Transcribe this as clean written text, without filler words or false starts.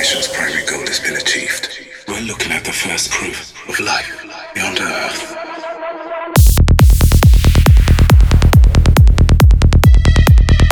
civilization's primary goal has been achieved. We're looking at the first proof of life beyond Earth.